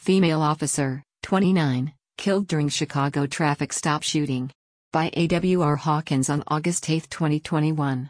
Female officer, 29, killed during Chicago traffic stop shooting. By A.W.R. Hawkins on August 8, 2021.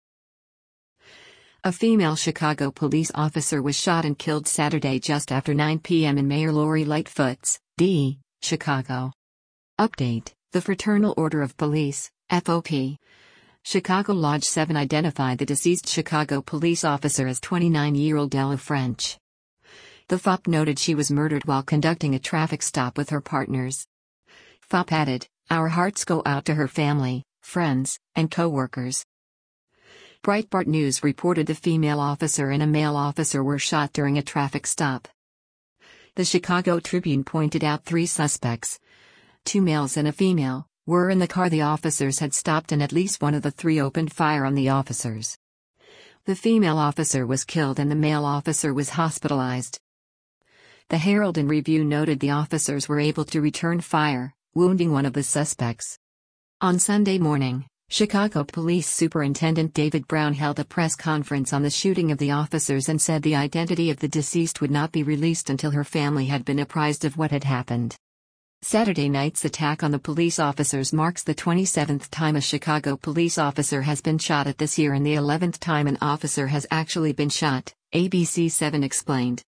A female Chicago police officer was shot and killed Saturday just after 9 p.m. in Mayor Lori Lightfoot's, D., Chicago. Update: the Fraternal Order of Police, FOP. Chicago Lodge 7 identified the deceased Chicago police officer as 29-year-old Ella French. The FOP noted she was murdered while conducting a traffic stop with her partners. FOP added, "Our hearts go out to her family, friends, and co-workers." Breitbart News reported the female officer and a male officer were shot during a traffic stop. The Chicago Tribune pointed out 3 suspects, 2 males and a female, were in the car the officers had stopped and at least one of the 3 opened fire on the officers. The female officer was killed and the male officer was hospitalized. The Herald and Review noted the officers were able to return fire, wounding one of the suspects. On Sunday morning, Chicago Police Superintendent David Brown held a press conference on the shooting of the officers and said the identity of the deceased would not be released until her family had been apprised of what had happened. Saturday night's attack on the police officers marks the 27th time a Chicago police officer has been shot at this year and the 11th time an officer has actually been shot, ABC 7 explained.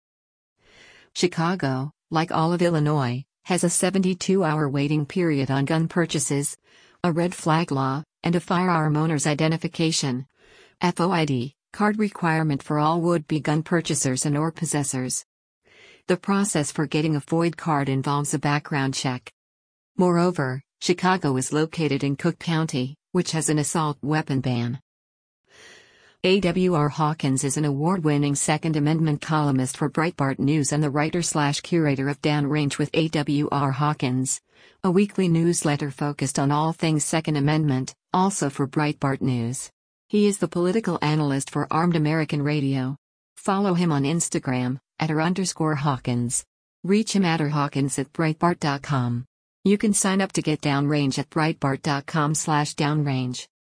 Chicago, like all of Illinois, has a 72-hour waiting period on gun purchases, a red flag law, and a firearm owner's identification (FOID) card requirement for all would-be gun purchasers and/or possessors. The process for getting a FOID card involves a background check. Moreover, Chicago is located in Cook County, which has an assault weapon ban. A.W.R. Hawkins is an award-winning Second Amendment columnist for Breitbart News and the writer/curator of Downrange with A.W.R. Hawkins, a weekly newsletter focused on all things Second Amendment, also for Breitbart News. He is the political analyst for Armed American Radio. Follow him on Instagram, @r_Hawkins. Reach him at @Hawkins@Breitbart.com. You can sign up to get Downrange at Breitbart.com/Downrange.